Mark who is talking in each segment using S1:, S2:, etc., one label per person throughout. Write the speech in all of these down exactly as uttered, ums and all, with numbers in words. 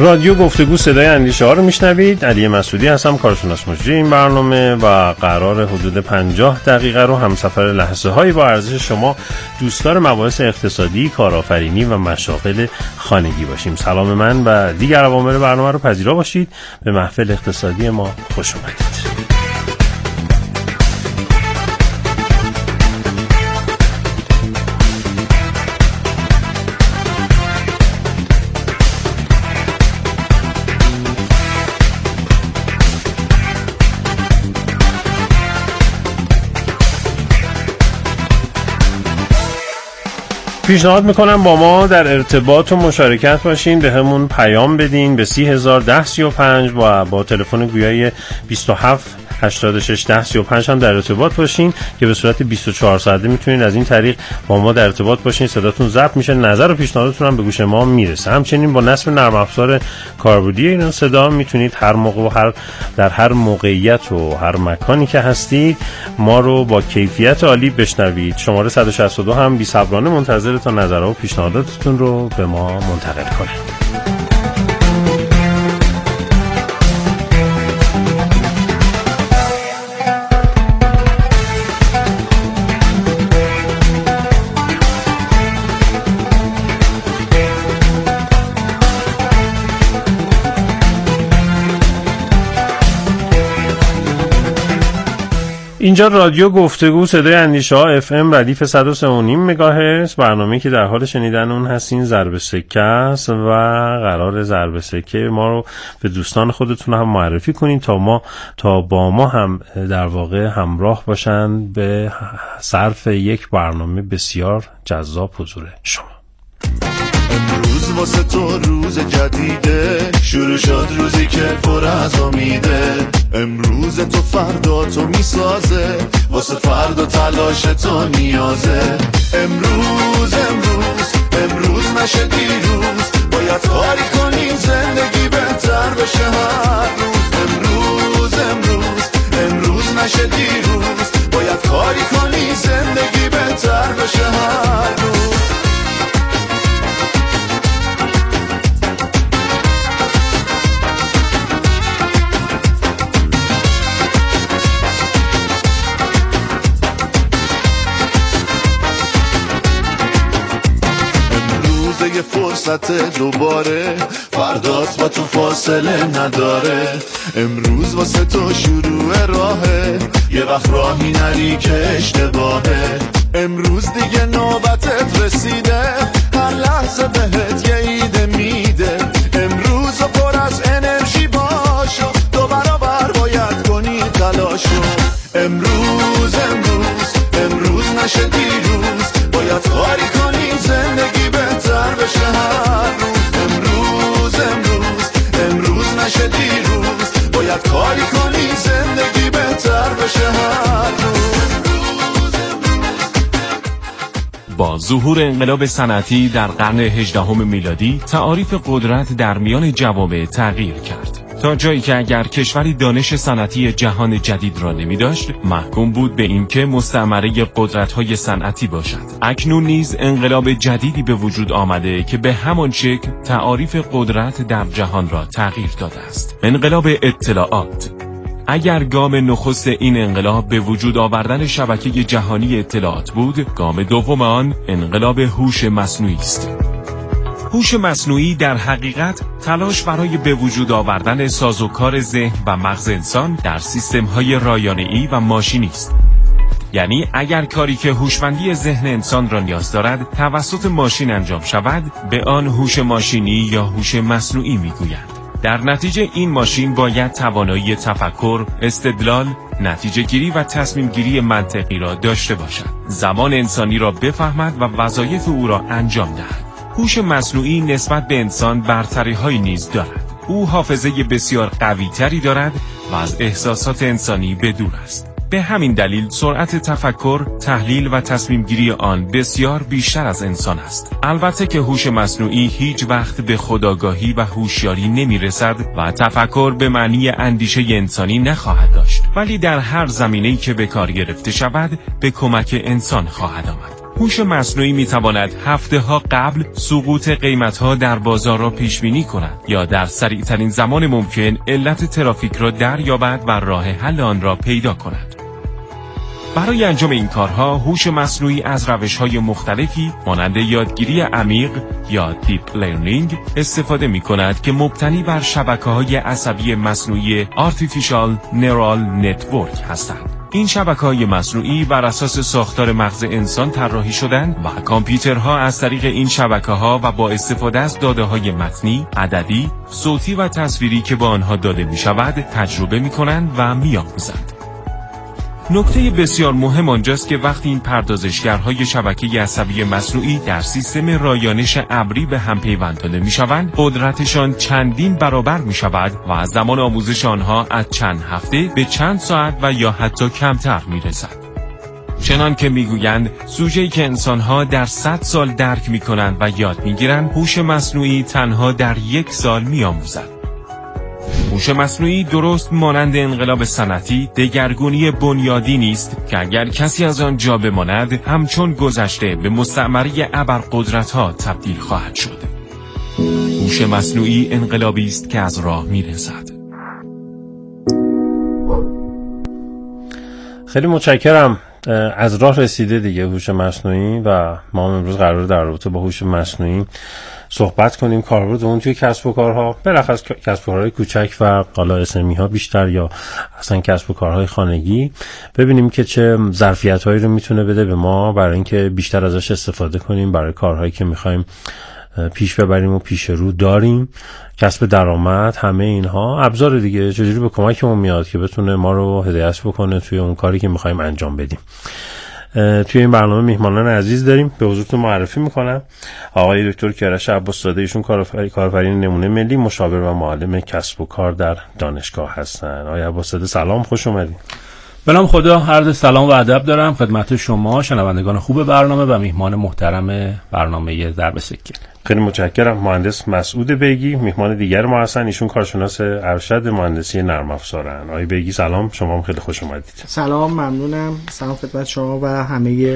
S1: رادیو گفتگو صدای اندیشه ها رو میشنوید. علی مسعودی هستم، کارشناس مجری این برنامه و قرار حدود پنجاه دقیقه رو همسفر لحظه هایی با ارزش شما دوستدار مباحث اقتصادی، کارآفرینی و مشاغل خانگی باشیم. سلام من و دیگر عوامل برنامه رو پذیرا باشید. به محفل اقتصادی ما خوش اومدید. پیشنهاد میکنم با ما در ارتباط و مشارکت باشین، به همون پیام بدین به سی هزار ده سی و پنج و با تلفن گویای بیست و هفت هشتاد و شش ده سی و پنج هم در ارتباط باشین که به صورت بیست و چهار ساعته میتونین از این طریق با ما در ارتباط باشین. صداتون ضبط میشه، نظر و پیشنهاداتون هم به گوش ما میرسه. همچنین با نصب نرم افزار کاربردی ایران صدا میتونید هر موقع و هر در هر موقعیت و هر مکانی که هستید ما رو با کیفیت عالی بشنوید. شماره صد و شصت و دو هم بی‌صبرانه منتظر تا نظرها و پیشنهاداتتون رو به ما منتقل کنید. اینجا رادیو گفتگو صدای اندیشه ها اف ام ردیف صد و سه و نیم مگاهرتز. برنامه‌ای که در حال شنیدن اون هستین ضرب سکه است و قرار ضرب سکه ما رو به دوستان خودتون هم معرفی کنین تا ما تا با ما هم در واقع همراه باشن به صرف یک برنامه بسیار جذاب حضور شما.
S2: امروز واسه تو روز جدیده، شروع شد روزی که پر از امیده. امروز تو فردا تو میسازه، واسه فردا تلاش تو نیازه. امروز امروز امروز نشه دیروز، باید کاری کنیم زندگی بهتر بشه هر روز. امروز امروز امروز نشه دیروز، باید کاری کنیم زندگی بهتر بشه هر روز. یه فرصت دوباره، فردات با تو فاصله نداره. امروز واسه تو شروع راهه، یه وقت راهی نری که اشتباهه. امروز دیگه نوبتت رسیده، هر لحظه بهت یه ایده میده. امروز پر از انرژی باشو، دو برابر باید کنی تلاشو. امروز امروز امروز نشه دیروز، باید کاری کنی زندگی بهتر بشه هر روز. امروز امروز امروز نشه دیروز، باید کاری کنی زندگی بهتر بشه هر روز.
S3: با ظهور انقلاب صنعتی در قرن هجدهم میلادی، تعاریف قدرت در میان جوامع تغییر کرد، تا جایی که اگر کشوری دانش صنعتی جهان جدید را نمی داشت، محکوم بود به اینکه مستعمره قدرت‌های صنعتی باشد. اکنون نیز انقلاب جدیدی به وجود آمده که به همان شکل تعاریف قدرت در جهان را تغییر داده است. انقلاب اطلاعات. اگر گام نخست این انقلاب به وجود آوردن شبکه جهانی اطلاعات بود، گام دوم آن انقلاب هوش مصنوعی است. هوش مصنوعی در حقیقت تلاش برای به وجود آوردن سازوکار ذهن و مغز انسان در سیستم‌های رایانه‌ای و ماشینی است. یعنی اگر کاری که هوشمندی ذهن انسان را نیاز دارد توسط ماشین انجام شود، به آن هوش ماشینی یا هوش مصنوعی می‌گویند. در نتیجه این ماشین باید توانایی تفکر، استدلال، نتیجه گیری و تصمیم گیری منطقی را داشته باشد. زبان انسانی را بفهمد و وظایف او را انجام دهد. هوش مصنوعی نسبت به انسان برتری‌هایی نیز دارد. او حافظه بسیار قوی‌تری دارد و از احساسات انسانی به دور است. به همین دلیل سرعت تفکر، تحلیل و تصمیم گیری آن بسیار بیشتر از انسان است. البته که هوش مصنوعی هیچ وقت به خودآگاهی و هوشیاری نمی‌رسد و تفکر به معنی اندیشه انسانی نخواهد داشت، ولی در هر زمینه‌ای که به کار گرفته شود به کمک انسان خواهد آمد. هوش مصنوعی میتواند هفته‌ها قبل سقوط قیمت‌ها در بازار را پیش‌بینی کند یا در سریع‌ترین زمان ممکن علت ترافیک را دریابد و راه حل آن را پیدا کند. برای انجام این کارها هوش مصنوعی از روش‌های مختلفی مانند یادگیری عمیق یا دیپ لرنینگ استفاده می‌کند که مبتنی بر شبکه‌های عصبی مصنوعی Artificial Neural Network هستند. این شبکه‌های مصنوعی بر اساس ساختار مغز انسان طراحی شدند و کامپیوترها از طریق این شبکه‌ها و با استفاده از داده‌های متنی، عددی، صوتی و تصویری که با آنها داده می‌شود تجربه می‌کنند و می‌آموزند. نکته بسیار مهم آنجاست که وقتی این پردازشگرهای شبکه عصبی مصنوعی در سیستم رایانش ابری به هم پیوند داده می‌شوند، قدرتشان چندین برابر می‌شود و از زمان آموزش آنها از چند هفته به چند ساعت و یا حتی کمتر می‌رسد. چنان که می‌گویند سوژه‌ای که انسان‌ها در صد سال درک می‌کنند و یاد می‌گیرند، هوش مصنوعی تنها در یک سال می‌آموزد. هوش مصنوعی درست مانند انقلاب صنعتی دگرگونی بنیادی نیست که اگر کسی از آن جا بماند همچون گذشته به مستعمره ابرقدرت‌ها تبدیل خواهد شد. هوش مصنوعی انقلابی است که از راه میرسد.
S1: خیلی متشکرم. از راه رسیده دیگه هوش مصنوعی و ما امروز قراره در رابطه با هوش مصنوعی صحبت کنیم، کاربرد اون توی کسب و کارها، بالاخص کسب و کارهای کوچک و حالا اسمی ها بیشتر یا اصلا کسب و کارهای خانگی، ببینیم که چه ظرفیت‌هایی رو میتونه بده به ما برای اینکه بیشتر ازش استفاده کنیم برای کارهایی که می‌خوایم پیش ببریم و پیش رو داریم، کسب درآمد، همه اینها ابزار دیگه چجوری به کمکمون میاد که بتونه ما رو هدایت بکنه توی اون کاری که می‌خوایم انجام بدیم. توی این برنامه میهمانان عزیز داریم، به حضورتون معرفی میکنم. آقای دکتر کیارش عباس‌زاده، ایشون کارآفرین نمونه ملی، مشاور و معلم کسب و کار در دانشگاه هستن. آقای عباس‌زاده سلام، خوش اومدید.
S4: به نام خدا، عرض سلام و ادب دارم خدمت شما شنوندگان خوب برنامه و میهمان محترم برنامه ضرب سکه.
S1: خیلی متشکرم. مهندس مسعود بیگی میهمان دیگر ما هستن، ایشون کارشناس ارشد مهندسی نرم افزارن. آقای بیگی سلام، شما هم خیلی خوش اومدید.
S5: سلام، ممنونم. سلام خدمت شما و همه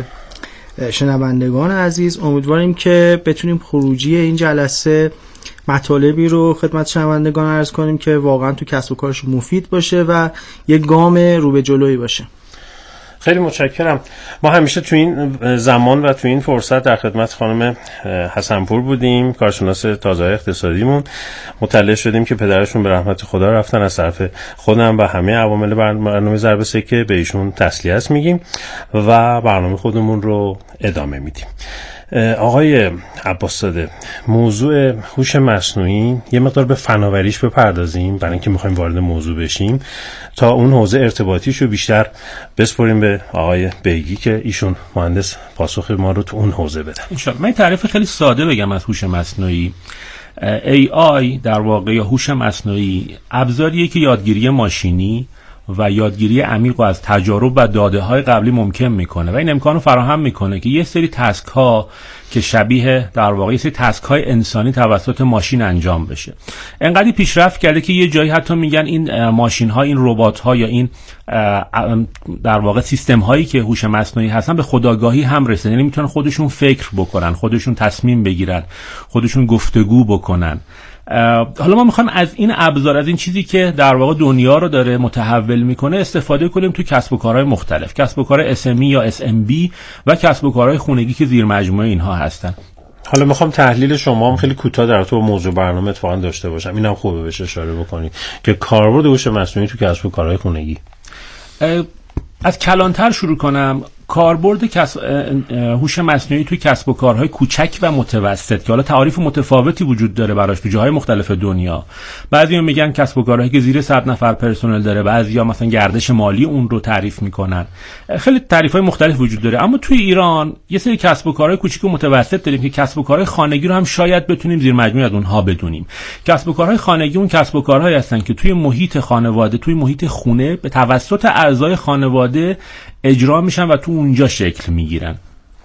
S5: شنوندگان عزیز. امیدواریم که بتونیم خروجی این جلسه مطالبی رو خدمت شنوندگان عرض کنیم که واقعا تو کسب و کارش مفید باشه و یک گام رو به جلوی باشه.
S1: خیلی متشکرم. ما همیشه تو این زمان و تو این فرصت در خدمت خانم حسنپور بودیم، کارشناس تازه اقتصادیمون. مطلع شدیم که پدرشون به رحمت خدا رفتن. از طرف خودم و همه عوامل برنامه ضرب سکه به ایشون تسلیت میگیم و برنامه خودمون رو ادامه میدیم. آقای عباس‌زاده، موضوع هوش مصنوعی یه مقدار به فناوریش بپردازیم برای اینکه می‌خوایم وارد موضوع بشیم تا اون حوزه ارتباطیش رو بیشتر بسپریم به آقای بیگی که ایشون مهندس پاسخ ما رو تو اون حوزه بدن.
S4: انشالله. من تعریف خیلی ساده بگم از هوش مصنوعی. ای آی در واقع یا هوش مصنوعی ابزاریه که یادگیری ماشینی و یادگیری عمیق از تجارب و داده‌های قبلی ممکن میکنه و این امکان رو فراهم میکنه که یه سری تسک ها که شبیه در واقع یه سری تسک های انسانی توسط ماشین انجام بشه. انقدر پیشرفت کرده که یه جایی حتی میگن این ماشین ها، این ربات ها یا این در واقع سیستم هایی که هوش مصنوعی هستن به خودآگاهی هم رسیدن، یعنی میتونن خودشون فکر بکنن، خودشون تصمیم بگیرن، خودشون گفتگو بکنن. حالا ما میخوایم از این ابزار، از این چیزی که در واقع دنیا رو داره متحول میکنه استفاده کنیم تو کسب و کارهای مختلف، کسب و کار اس ام ای یا اس ام بی و کسب و کارهای خونگی که زیر مجموعه اینها هستن.
S1: حالا میخوام تحلیل شما هم خیلی کوتاه در تو موضوع برنامه اتفاقا داشته باشم، اینم خوبه بهش اشاره بکنید که کاربرد هوش مصنوعی تو کسب و کارهای خونگی.
S4: از کلانتر شروع کنم. کاربرد هوش مصنوعی توی کسب و کارهای کوچک و متوسط که حالا تعاریف متفاوتی وجود داره براش تو جاهای مختلف دنیا. بعضیا میگن کسب و کارهایی که زیر صد نفر پرسنل داره، بعضیا مثلا گردش مالی اون رو تعریف میکنن. خیلی تعریف‌های مختلف وجود داره. اما توی ایران یه سری کسب و کارهای کوچیک و متوسط داریم که کسب و کارهای خانگی رو هم شاید بتونیم زیر مجموعه از اونها بدونیم. کسب و کارهای خانگی اون کسب و کارهایی هستن که توی محیط خانواده، توی محیط خونه به توسط اعضای خانواده اجرا میشن و تو اونجا شکل میگیرن.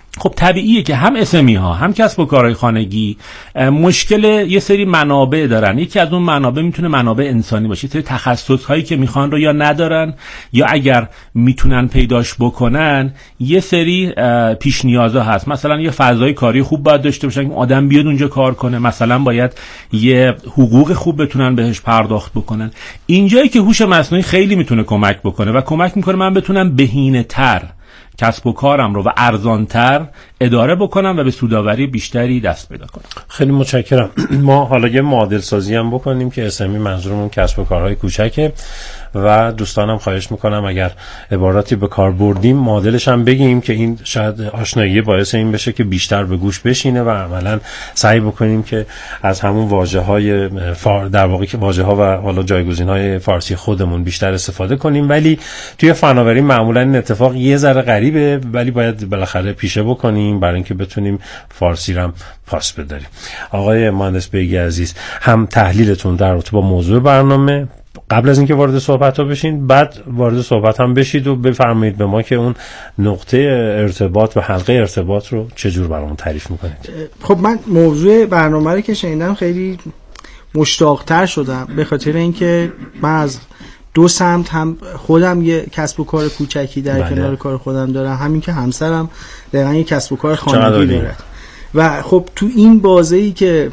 S4: خب طبیعیه که هم اسمی ها هم کسب و کارهای خانگی مشکل یه سری منابع دارن. یکی از اون منابع میتونه منابع انسانی باشه، یه سری تخصص هایی که میخوان رو یا ندارن یا اگر میتونن پیداش بکنن یه سری پیش نیازا هست. مثلا یه فضای کاری خوب باید داشته باشن که آدم بیاد اونجا کار کنه، مثلا باید یه حقوق خوب بتونن بهش پرداخت بکنن. اینجایی که هوش مصنوعی خیلی میتونه کمک بکنه و کمک میکنه من بتونم بهینه تر کسب و کارم رو و ارزانتر اداره بکنم و به سودآوری بیشتری دست پیدا کنم.
S1: خیلی متشکرم. ما حالا یه معادل سازی هم بکنیم که اسمی منظورمون کسب و کارهای کوچکه و دوستانم خواهش میکنم اگر عباراتی به کار بردیم معادلش هم بگیم که این شاید آشنایی باعث این بشه که بیشتر به گوش بشینه و عملا سعی بکنیم که از همون واژه‌های فار در واقع که واژه‌ها و حالا جایگزین‌های فارسی خودمون بیشتر استفاده کنیم. ولی توی فناوری معمولا این اتفاق یه ذره غریبه، ولی باید بالاخره پیشه بکنیم برای اینکه بتونیم فارسی رو هم پاس بداریم. آقای مهندس بیگی عزیز، هم تحلیلتون در رابطه با موضوع برنامه قبل از اینکه وارد صحبت ها بشین، بعد وارد صحبت هم بشید و بفرمایید به ما که اون نقطه ارتباط و حلقه ارتباط رو چجور برامون تعریف میکنید.
S5: خب من موضوع برنامه رو که شنیدم خیلی مشتاق‌تر شدم، به خاطر اینکه من از دو سمت هم خودم یه کسب و کار کوچکی در بله. کنار کار خودم دارم، همین که همسرم دقیقاً یه کسب و کار خانگی داره و خب تو این بازه‌ای که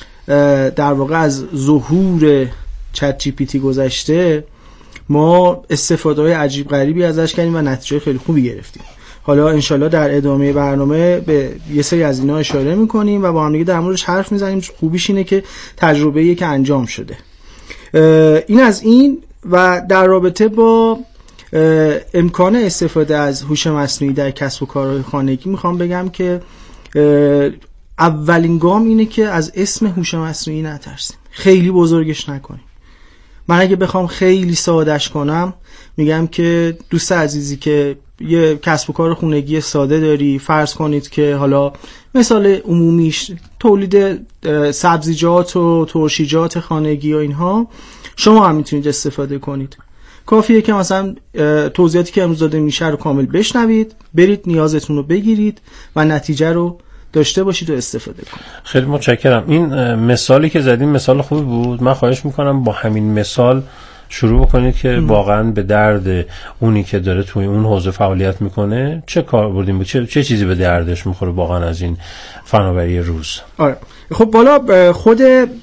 S5: در واقع از ظهور چت جی پی تی گذشته ما استفاده های عجیب غریبی ازش کردیم و نتیجه خیلی خوبی گرفتیم. حالا انشالله در ادامه برنامه به یه سری از اینا اشاره میکنیم و با هم دیگه در موردش حرف میزنیم. خوبیش اینه که تجربه‌ای که انجام شده. این از این و در رابطه با امکان استفاده از هوش مصنوعی در کسب و کارهای خانگی میخوام بگم که اولین گام اینه که از اسم هوش مصنوعی نترسیم، خیلی بزرگش نکنیم. من اگه بخوام خیلی سادهش کنم میگم که دوست عزیزی که یه کسب و کار خانگی ساده داری، فرض کنید که حالا مثال عمومیش تولید سبزیجات و ترشیجات خانگی و اینها، شما هم میتونید استفاده کنید. کافیه که مثلا توضیحاتی که امروز داده میشه رو کامل بشنوید، برید نیازتون رو بگیرید و نتیجه رو داشته باشید و استفاده کنید.
S1: خیلی متشکرم. این مثالی که زدین مثال خوبی بود. من خواهش میکنم با همین مثال شروع بکنید که ام. واقعا به درد اونی که داره توی اون حوزه فعالیت میکنه چه کار بردیم بود، چه, چه چیزی به دردش میخوره واقعا از این فناوری روز.
S5: آره خب بالا خود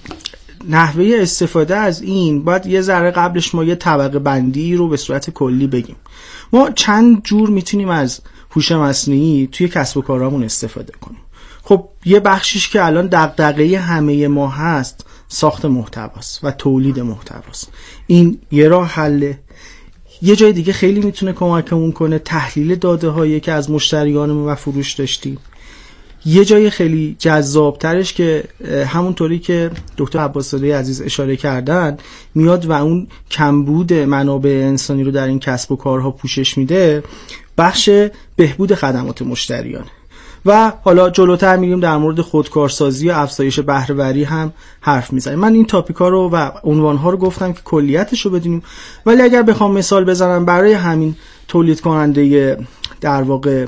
S5: نحوه استفاده از این باید یه ذره قبلش ما یه طبقه بندی رو به صورت کلی بگیم. ما چند جور میتونیم از هوش مصنوعی توی کسب و کارامون استفاده کنیم. خب یه بخشیش که الان دغدغه همه ما هست ساخت محتواست و تولید محتواست. این یه راه حله. یه جای دیگه خیلی میتونه کمکمون کنه تحلیل داده هایی که از مشتریانمون و فروش داشتیم. یه جای خیلی جذابترش که همونطوری که دکتر عباس‌زاده عزیز اشاره کردن میاد و اون کمبود منابع انسانی رو در این کسب و کارها پوشش میده، بخش بهبود خدمات مشتریان. و حالا جلوتر میریم در مورد خودکارسازی و افزایش بهره‌وری هم حرف میزنیم. من این تاپیکا رو و عنوانها رو گفتم که کلیتش رو بدونیم، ولی اگر بخوام مثال بزنم برای همین تولید کننده در واقع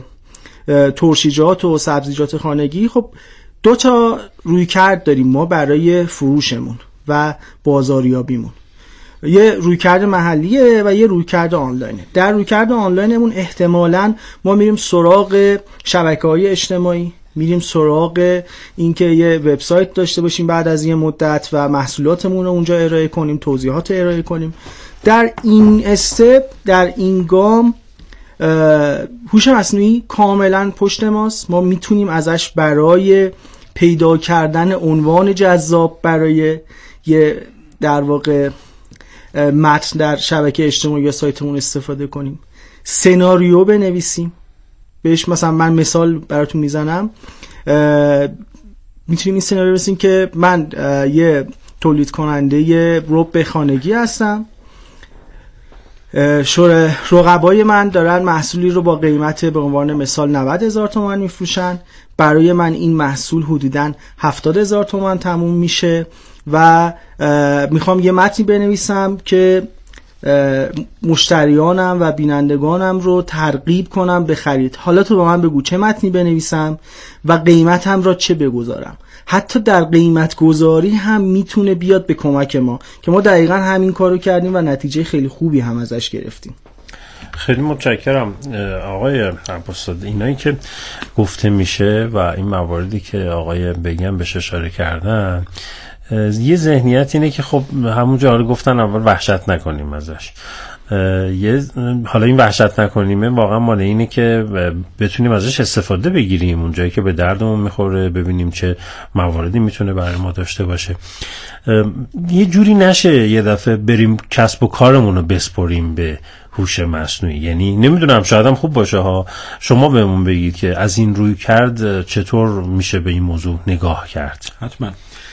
S5: ترشیجات و سبزیجات خانگی، خب دو تا رویکرد داریم ما برای فروشمون و بازاریابیمون. یه رویکرد محلیه و یه رویکرد آنلاینه. در رویکرد آنلاینمون احتمالاً ما میریم سراغ شبکه‌های اجتماعی، میریم سراغ اینکه یه وبسایت داشته باشیم بعد از یه مدت و محصولاتمون رو اونجا ارائه کنیم، توضیحات ارائه کنیم. در این استپ، در این گام هوش مصنوعی کاملا پشت ماست. ما میتونیم ازش برای پیدا کردن عنوان جذاب برای یه در واقع متن در شبکه اجتماعی یا سایتمون استفاده کنیم، سناریو بنویسیم بهش. مثلا من مثال براتون میزنم، میتونیم این سناریو بنویسیم که من یه تولید کننده رب خانگی هستم، شور رقبای من دارن محصولی رو با قیمت به عنوان مثال نود هزار تومان میفروشن، برای من این محصول حدوداً هفتاد هزار تومان تموم میشه و میخوام یه متنی بنویسم که مشتریانم و بینندگانم رو ترغیب کنم به خرید. حالا تو به من بگو چه متنی بنویسم و قیمتم را چه بگذارم. حتی در قیمت گذاری هم میتونه بیاد به کمک ما که ما دقیقا همین کارو کردیم و نتیجه خیلی خوبی هم ازش گرفتیم.
S1: خیلی متشکرم آقای عباس‌زاده. اینایی که گفته میشه و این مواردی که آقای بگم بهش اشاره کردن، یه ذهنیت اینه که خب همونجا حالا گفتن اول وحشت نکنیم ازش. یه حالا این وحشت نکنیمه واقعا مال اینه که بتونیم ازش استفاده بگیریم اونجایی که به دردمون میخوره، ببینیم چه مواردی میتونه برای ما داشته باشه. یه جوری نشه یه دفعه بریم کسب و کارمون رو بسپریم به هوش مصنوعی. یعنی نمیدونم، شاید هم خوب باشه ها، شما بهمون بگید که از این روی کرد چطور میشه به این موضوع نگاه کرد.
S4: حتما.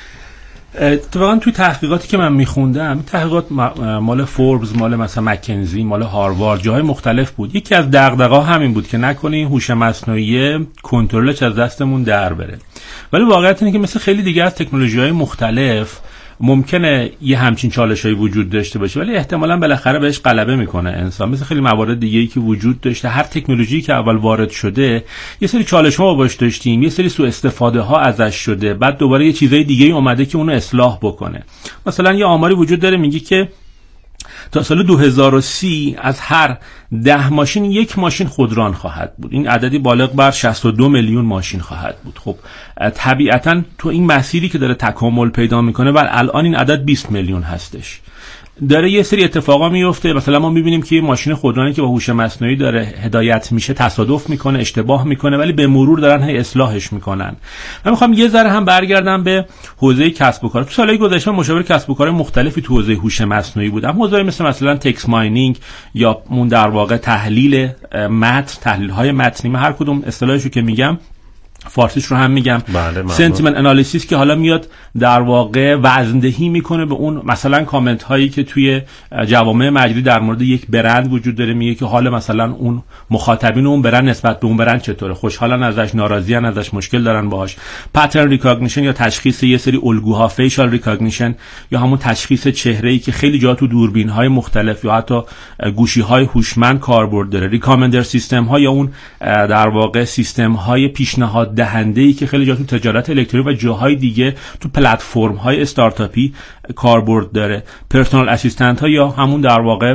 S4: اتفاقا توی تحقیقاتی که من میخوندم، تحقیقات مال فوربس، مال مثلا مکنزی، مال هاروارد، جاهای مختلف بود. یکی از دغدغه‌ها همین بود که نکنی هوش مصنوعی کنترلش از دستمون در بره. ولی واقعیت اینه که مثل خیلی دیگه از تکنولوژی‌های مختلف ممکنه یه همچین چالشایی وجود داشته باشه، ولی احتمالاً بالاخره بهش غلبه میکنه انسان. مثل خیلی موارد دیگه‌ای که وجود داشته، هر تکنولوژی که اول وارد شده یه سری چالش‌ها باش داشتیم، یه سری سوء استفاده ها ازش شده، بعد دوباره یه چیزای دیگه‌ای اومده که اونو اصلاح بکنه. مثلا یه آماری وجود داره میگه که تا سال دو هزار و سی از هر ده ماشین یک ماشین خودران خواهد بود. این عددی بالغ بر شصت و دو میلیون ماشین خواهد بود. خب طبیعتاً تو این مسیری که داره تکامل پیدا میکنه و الان این عدد بیست میلیون هستش، داره یه سری اتفاقا میفته. مثلا ما میبینیم که ماشین خودرانی که با هوش مصنوعی داره هدایت میشه تصادف میکنه، اشتباه میکنه، ولی به مرور دارن هی اصلاحش میکنن. من میخوام یه ذره هم برگردم به حوزه کسب و کار. تو سالهای گذشته مشاور کسب و کار مختلفی تو حوزه هوش مصنوعی بودم. حوزه‌ای مثل مثلا تکست ماینینگ یا اون در واقع تحلیل متن، تحلیل های متنی، هر کدوم اصطلاحشو که میگم فارسیش رو هم میگم، سنتیمنت انالیسیس، که حالا میاد در واقع وزندهی میکنه به اون مثلا کامنت هایی که توی جوامع مجازی در مورد یک برند وجود داره، میگه که حالا مثلا اون مخاطبین اون برند نسبت به اون برند چطوره، خوشحالن ازش، ناراضیان ازش، مشکل دارن باهاش. پترن ریکگنیشن یا تشخیص یه سری الگوها، فیشال ریکگنیشن یا همون تشخیص چهره‌ای که خیلی جا تو دوربین های مختلف یا حتی گوشی های هوشمند کاربرد داره. ریکامندر سیستم ها یا اون در واقع سیستم های پیشنهاد دهنده‌ای که خیلی جا تو تجارت الکترونیک و جاهای دیگه تو پلتفرم های استارتاپی کاربرد داره. پرسونال اسیستنت ها یا همون در واقع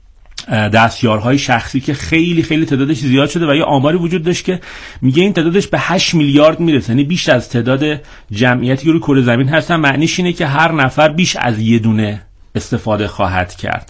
S4: دستیارهای شخصی که خیلی خیلی تعدادش زیاد شده و یه آماری وجود داشت که میگه این تعدادش به هشت میلیارد میرسه، یعنی بیش از تعداد جمعیتی که روی کره زمین هستن. معنیش اینه که هر نفر بیش از یه دونه استفاده خواهد کرد.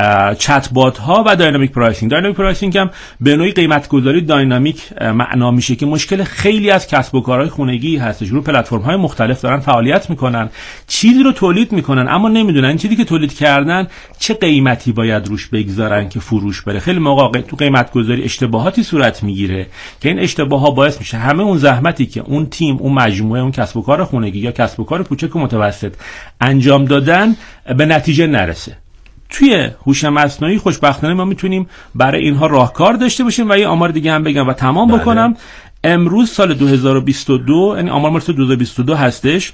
S4: چت بات ها و داینامیک پرایسینگ. داینامیک پرایسینگ هم به نوعی قیمت گذاری داینامیک معنا میشه که مشکل خیلی از کسب و کارهای خانگی هستش، رو پلتفرم های مختلف دارن فعالیت میکنن، چیزی رو تولید میکنن اما نمیدونن چیزی که تولید کردن چه قیمتی باید روش بگذارن که فروش بره. خیلی موقع تو قیمت گذاری اشتباهاتی صورت میگیره که این اشتباه ها باعث میشه همه اون زحمتی که اون تیم، اون مجموعه، اون کسب و کار خانگی یا کسب و کار کوچک و متوسط انجام دادن به نتیجه نرسه. توی هوش مصنوعی خوشبختانه ما میتونیم برای اینها راهکار داشته باشیم و یه آمار دیگه هم بگم و تمام بله. بکنم. امروز سال دو هزار و بیست و دو، یعنی آمار مال سال دو هزار و بیست و دو هستش،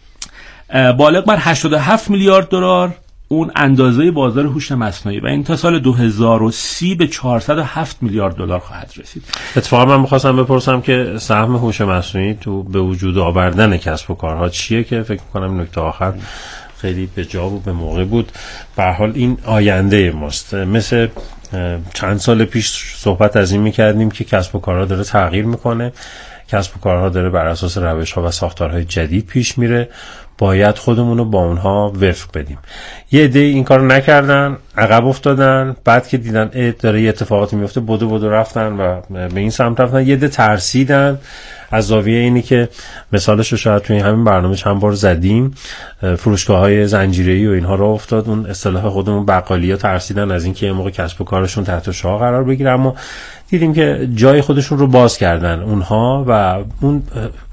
S4: بالغ بر هشتاد و هفت میلیارد دلار اون اندازه بازار هوش مصنوعی و این تا سال دو هزار و سی به چهارصد و هفت میلیارد دلار خواهد رسید.
S1: اتفاقا من می‌خواستم بپرسم که سهم هوش مصنوعی تو به وجود آوردن کسب و کارها چیه، که فکر می‌کنم نکته آخر خیلی به جا و به موقع بود. به هر حال این آینده ماست. مثل چند سال پیش صحبت از این می‌کردیم که کسب و کارها داره تغییر می‌کنه، کسب و کارها داره بر اساس روش‌ها و ساختارهای جدید پیش میره، باید خودمون رو با اونها وفق بدیم. یه عده این کارو نکردن، عقب افتادن، بعد که دیدن اه داره یه اتفاقاتی میفته بدو بدو رفتن و به این سمت رفتن. یه عده ترسیدن. از زاویه اینی که مثالش رو شاید توی همین برنامه چند بار زدیم، فروشگاه‌های زنجیره‌ای و اینها رو افتاد، اون اصطلاح خودمون بقالیا ترسیدن از اینکه یه موقع کسب و کارشون تحت شعاع قرار بگیره، اما دیدیم که جای خودشون رو باز کردن اونها و اون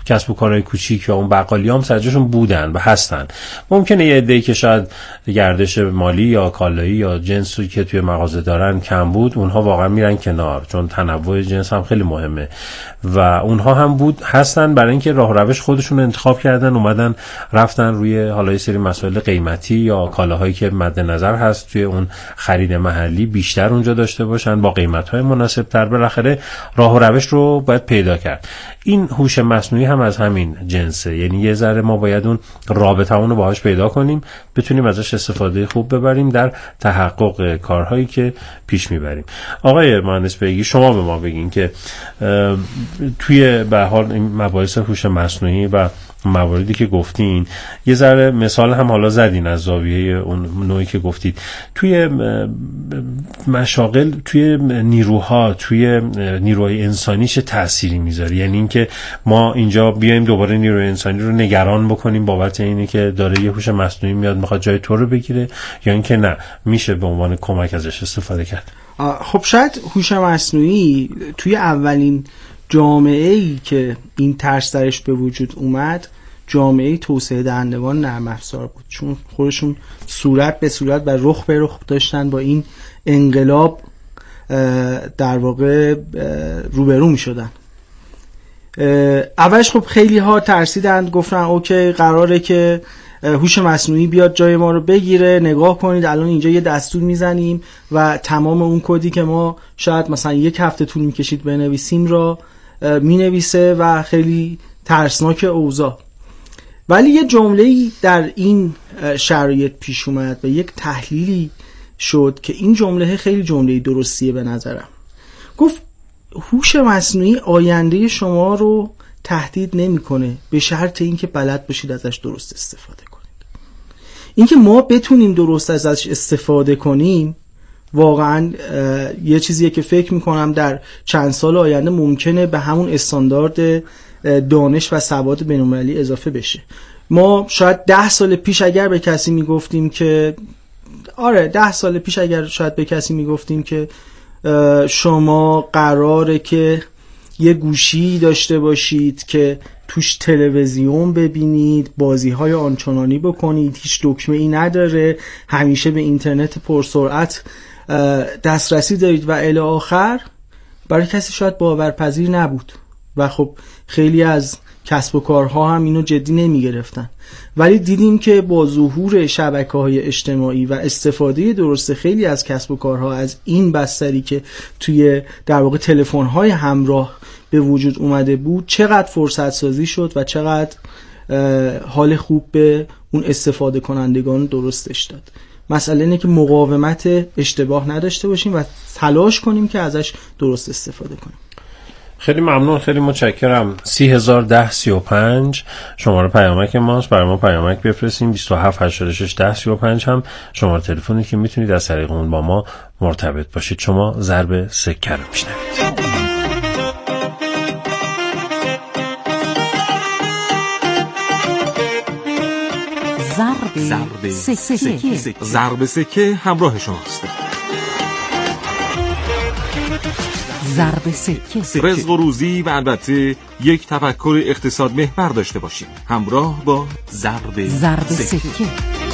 S1: کسب و کارهای کوچیک یا اون بقالیام سرجاشون بودن و هستن. ممکنه یه عده‌ای که شاید گردش مالی یا کالایی یا جنسی که توی مغازه دارن کم بود، اونها واقعا میرن کنار، چون تنوع جنس هم خیلی مهمه و اونها هم بود هستن برای اینکه راه و روش خودشون انتخاب کردن، اومدن رفتن روی حالا یه سری مسائل قیمتی یا کالاهایی که مد نظر هست توی اون خرید محلی بیشتر اونجا داشته باشن با قیمت‌های مناسب‌تر. بالاخره راه و روش رو باید پیدا کرد. این هوش مصنوعی هم از همین جنسه، یعنی یه ذره ما باید اون رابطه‌مون رو باهاش پیدا کنیم، بتونیم ازش استفاده خوب ببریم در تحقق کارهایی که پیش میبریم. آقای مهندس بیگی، شما به ما بگین که توی به هر حال این مباحث هوش مصنوعی و مواردی که گفتین یه ذره مثال هم حالا زدین از زاویه اون نوعی که گفتید، توی مشاغل، توی نیروها، توی نیروهای انسانی چه تأثیری میذاره؟ یعنی اینکه ما اینجا بیایم دوباره نیروی انسانی رو نگران بکنیم بابت اینی که داره یه هوش مصنوعی میاد میخواد جای تو رو بگیره، یا اینکه نه میشه به عنوان کمک ازش استفاده کرد؟
S5: خب شاید هوش مصنوعی توی اولین جامعه‌ای که این ترس درش به وجود اومد جامعه توسعه دهندگان نرم افزار بود، چون خودشون صورت به صورت و رخ به رخ داشتن با این انقلاب در واقع روبرو می شدن. اولش خب خیلی ها ترسیدند، گفتن اوکی قراره که هوش مصنوعی بیاد جای ما رو بگیره، نگاه کنید الان اینجا یه دستور میزنیم و تمام اون کدی که ما شاید مثلا یک هفته طول میکشید بنویسیم را مینویسه و خیلی ترسناک اوضاع. ولی یه جمله‌ای در این شرایط پیش اومد و یک تحلیلی شد که این جمله خیلی جمله درستیه به نظرم. گفت هوش مصنوعی آینده شما رو تهدید نمیکنه به شرط اینکه بلد باشید ازش درست استفاده کنید. اینکه ما بتونیم درست ازش استفاده کنیم واقعا یه چیزیه که فکر میکنم در چند سال آینده ممکنه به همون استاندارد دانش و سواد بین‌المللی اضافه بشه. ما شاید ده سال پیش اگر به کسی میگفتیم که آره ده سال پیش اگر شاید به کسی میگفتیم که شما قراره که یه گوشی داشته باشید که توش تلویزیون ببینید، بازی‌های آنچنانی بکنید، هیچ دکمه‌ای نداره، همیشه به اینترنت پرسرعت دسترسی دارید و الی آخر، برای کسی شاید باورپذیر نبود و خب خیلی از کسب و کارها هم اینو جدی نمی گرفتن. ولی دیدیم که با ظهور شبکه‌های اجتماعی و استفاده درست خیلی از کسب و کارها از این بستری که توی در واقع تلفن‌های همراه به وجود اومده بود، چقدر فرصت سازی شد و چقدر حال خوب به اون استفاده کنندگان درستش داد. مسئله اینه که مقاومت اشتباه نداشته باشیم و تلاش کنیم که ازش درست استفاده کنیم.
S1: خیلی ممنون، خیلی متشکرم. سی هزار ده سی و پنج شماره پیامک ماست، برای ما پیامک بفرستین. بیست و هفت هشتاد و شش ده سی و پنج هم شماره تلفنی که میتونید از طریق اون با ما مرتبط باشید. شما ضرب سکه رو میشنوید.
S6: ضرب سکه. ضرب سکه همراه شماست. ضرب سکه. رزق و روزی و البته یک تفکر اقتصاد محور داشته باشیم همراه با ضرب ضرب سکه.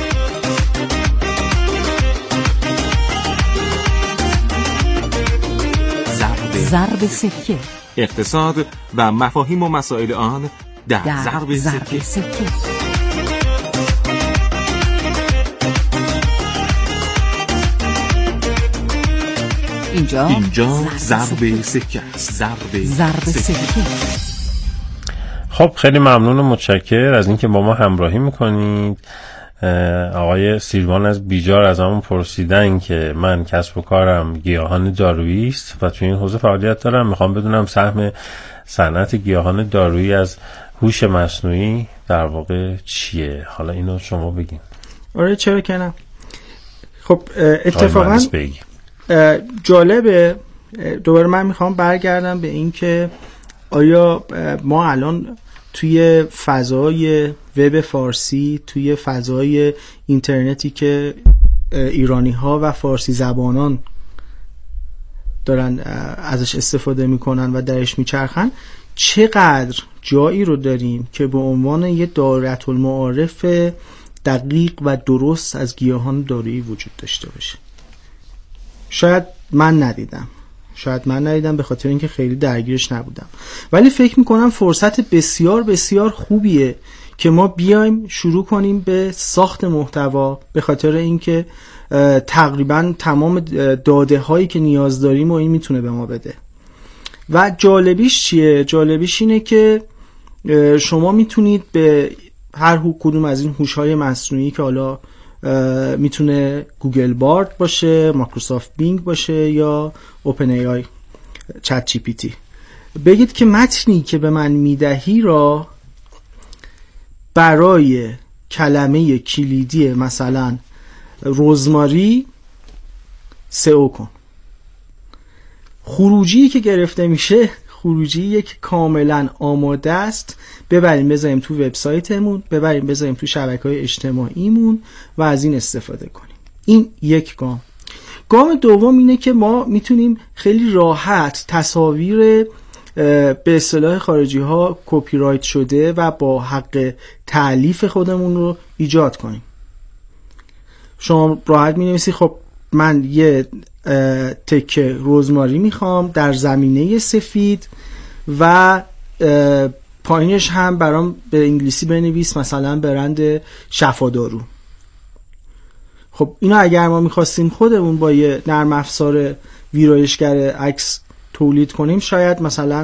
S6: ضرب سکه. اقتصاد و مفاهیم و مسائل آن در ضرب سکه. اینجا اینجا ضرب سکه است. ضرب ضرب سکه.
S1: خب خیلی ممنون و متشکر از اینکه با ما همراهی میکنید. آقای سیروان از بیجار از همون پرسیدن که من کسب و کارم گیاهان دارویی است و توی این حوزه فعالیت دارم، میخوام بدونم سهم صنعت گیاهان دارویی از هوش مصنوعی در واقع چیه؟ حالا اینو شما بگین.
S5: آره چرا که نه. خب اتفاقا جالبه. دوباره من میخوام برگردم به این که آیا ما الان توی فضای وب فارسی، توی فضای اینترنتی که ایرانی ها و فارسی زبانان دارن ازش استفاده میکنن و درش میچرخن، چقدر جایی رو داریم که به عنوان یه دایره المعارف دقیق و درست از گیاهان دارویی وجود داشته باشه. شاید من ندیدم شاید من ندیدم به خاطر اینکه خیلی درگیرش نبودم، ولی فکر میکنم فرصت بسیار بسیار خوبیه که ما بیایم شروع کنیم به ساخت محتوا، به خاطر اینکه تقریبا تمام داده هایی که نیاز داریم و این میتونه به ما بده. و جالبیش چیه؟ جالبیش اینه که شما میتونید به هر کدوم از این هوش‌های مصنوعی که حالا میتونه گوگل بارد باشه، مایکروسافت بینگ باشه یا اوپن ای آی چت جی پی تی، بگید که متنی که به من میدهی را برای کلمه کلیدی مثلا رزماری سئو کن. خروجی که گرفته میشه خروجی یک کاملا آماده است، ببریم بذاریم تو وبسایتمون، ببریم بذاریم تو شبکه‌های اجتماعیمون و از این استفاده کنیم. این یک گام. گام دوم اینه که ما میتونیم خیلی راحت تصاویر به اصطلاح خارجی ها کپی رایت شده و با حق تألیف خودمون رو ایجاد کنیم. شما راحت می نویسی خب من یه تکه رزماری میخوام در زمینه سفید و پایینش هم برام به انگلیسی بنویس مثلا برند شفادارو. خب اینو اگر ما میخواستیم خودمون با یه نرم افزار ویرایشگر عکس تولید کنیم، شاید مثلا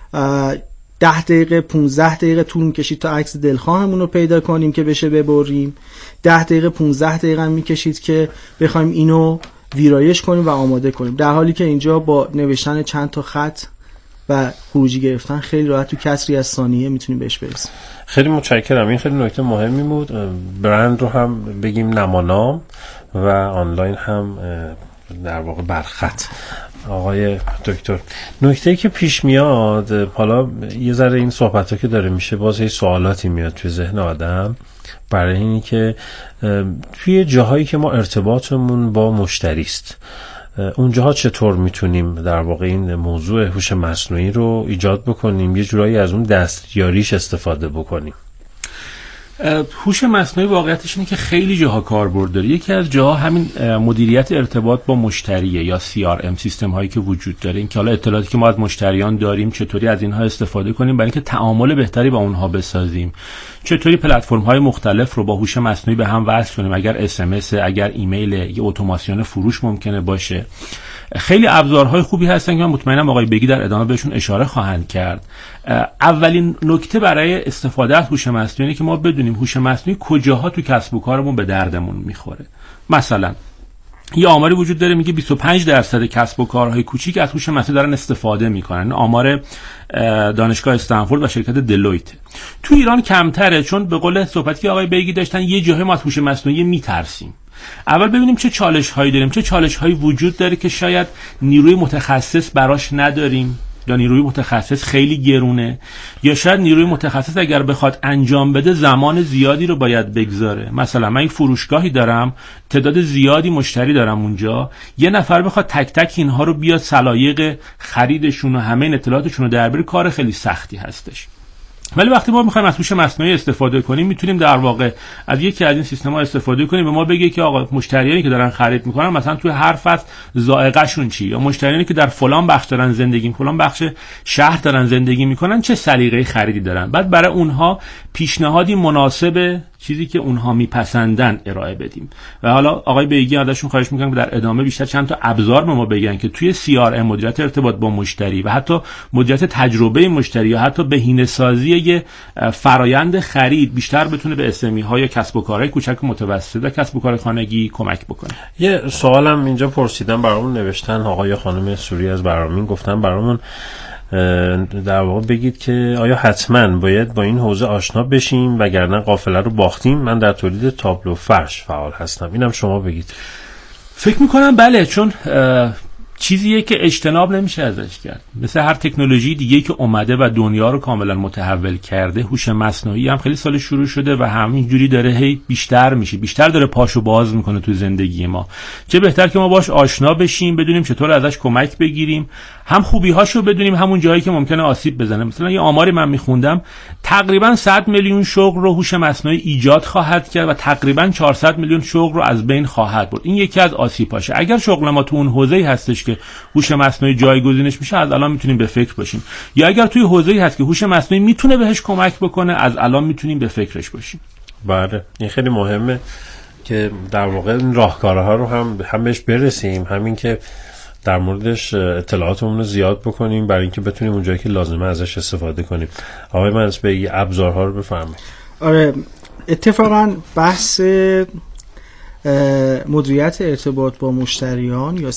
S5: ده دقیقه پونزده دقیقه طول میکشید تا عکس دلخواهمون رو پیدا کنیم که بشه ببریم، ده دقیقه پونزده دقیقه هم میکشید که بخوایم اینو ویرایش کنیم و آماده کنیم، در حالی که اینجا با نوشتن چند تا خط و خروجی گرفتن خیلی راحت تو کسری از ثانیه میتونیم بهش برسیم.
S1: خیلی متشکرم. این خیلی نکته مهمی بود. برند رو هم بگیم نمانام و آنلاین هم در واقع برخط. آقای دکتر، نکته‌ای که پیش میاد، حالا یه ذره این صحبت‌ها که داره میشه باز یه سوالاتی میاد توی ذهن آدم، برای اینی که توی جاهایی که ما ارتباطمون با مشتری است، اونجاها چطور میتونیم در واقع این موضوع هوش مصنوعی رو ایجاد بکنیم، یه جورایی از اون دستیاریش استفاده بکنیم؟
S4: هوش مصنوعی واقعیتش اینه که خیلی جاها کاربرد داره. یکی از جاها همین مدیریت ارتباط با مشتریه یا سی آر ام سیستم هایی که وجود داره، این که حالا اطلاعاتی که ما از مشتریان داریم چطوری از اینها استفاده کنیم برای اینکه تعامل بهتری با اونها بسازیم، چطوری پلتفرم های مختلف رو با هوش مصنوعی به هم وصل کنیم، اگر اس ام اس، اگر ایمیل، یا اتوماسیون فروش ممکنه باشه. خیلی ابزارهای خوبی هستن که من مطمئنم آقای بگی در ادامه بهشون اشاره خواهند کرد. اولین نکته برای استفاده از هوش مصنوعی اینه که ما بدونیم هوش مصنوعی کجاها تو کسب و کارمون به دردمون میخوره. مثلا یه آماری وجود داره میگه بیست و پنج درصد کسب و کارهای کوچیک از هوش مصنوعی دارن استفاده میکنن. آمار دانشگاه استنفورد و شرکت دلویت. تو ایران کمتره، چون به قول صحبتی که آقای بیگی داشتن یه جاهای ما از هوش مصنوعی میترسیم. اول ببینیم چه چالش هایی داریم، چه چالش هایی وجود داره که شاید نیروی متخصص براش نداریم، یا نیروی متخصص خیلی گرونه، یا شاید نیروی متخصص اگر بخواد انجام بده زمان زیادی رو باید بگذاره. مثلا من یک فروشگاهی دارم، تعداد زیادی مشتری دارم اونجا، یه نفر بخواد تک تک اینها رو بیاد سلایق خریدشون و همه اطلاعاتشون رو در بیاره، کار خیلی سختی هستش. ولی وقتی ما میخوایم از هوش مصنوعی استفاده کنیم، میتونیم در واقع از یکی از این سیستم‌ها استفاده کنیم به ما بگه که آقا مشتریانی که دارن خرید میکنن مثلا توی هر فصل ذائقه شون چی، یا مشتریانی که در فلان بخش دارن زندگی، فلان بخش شهر دارن زندگی میکنن چه سلیقه خریدی دارن، بعد برای اونها پیشنهادی مناسب چیزی که اونها میپسندن ارائه بدیم. و حالا آقای بیگی ازشون خواهش میکنم که در ادامه بیشتر چند تا ابزار به ما بگن که توی سی آر ام، مدیریت ارتباط با مشتری و حتی مدیریت تجربه مشتری یا حتی بهینه‌سازی یه فرایند خرید بیشتر بتونه به اس ام ای ها یا کسب و کارهای کوچک و متوسط و کسب و کار خانگی کمک بکنه.
S1: یه سوالم اینجا پرسیدم برامون نوشتن آقای خانم سوری از برامین، گفتن برامون در واقع بگید که آیا حتما باید با این حوزه آشنا بشیم وگرنه قافله رو باختیم؟ من در تولید تابلو فرش فعال هستم. اینم شما بگید.
S4: فکر میکنم بله، چون چیزیه که اجتناب نمیشه ازش کرد. مثل هر تکنولوژی دیگه که اومده و دنیا رو کاملا متحول کرده، هوش مصنوعی هم خیلی سال شروع شده و همینجوری داره هی بیشتر میشه، بیشتر داره پاشو باز میکنه تو زندگی ما. چه بهتر که ما باش آشنا بشیم، بدونیم چطور ازش کمک بگیریم، هم خوبی‌هاشو بدونیم، همون جایی که ممکنه آسیب بزنه. مثلا یه آماری من میخوندم تقریبا صد میلیون شغل رو هوش مصنوعی ایجاد خواهد کرد و تقریبا چهارصد میلیون شغل رو از بین خواهد برد. این یکی از آسیب‌هاشه. اگر شغل ما تو اون حوزه‌ای هستش که هوش مصنوعی جایگزینش میشه، از الان میتونیم به فکر باشیم. یا اگر توی حوزه‌ای هست که هوش مصنوعی میتونه بهش کمک بکنه، از الان میتونیم به فکرش باشیم.
S1: بله، این خیلی مهمه که در واقع این راهکارها رو هم هم بهش برسیم، همین که در موردش اطلاعاتمون رو زیاد بکنیم برای اینکه بتونیم اونجایی که لازمه ازش استفاده کنیم. آقای منصبی ابزارها رو بفرمایید.
S5: آره، اتفاقا بحث مدیریت ارتباط با مشتریان یا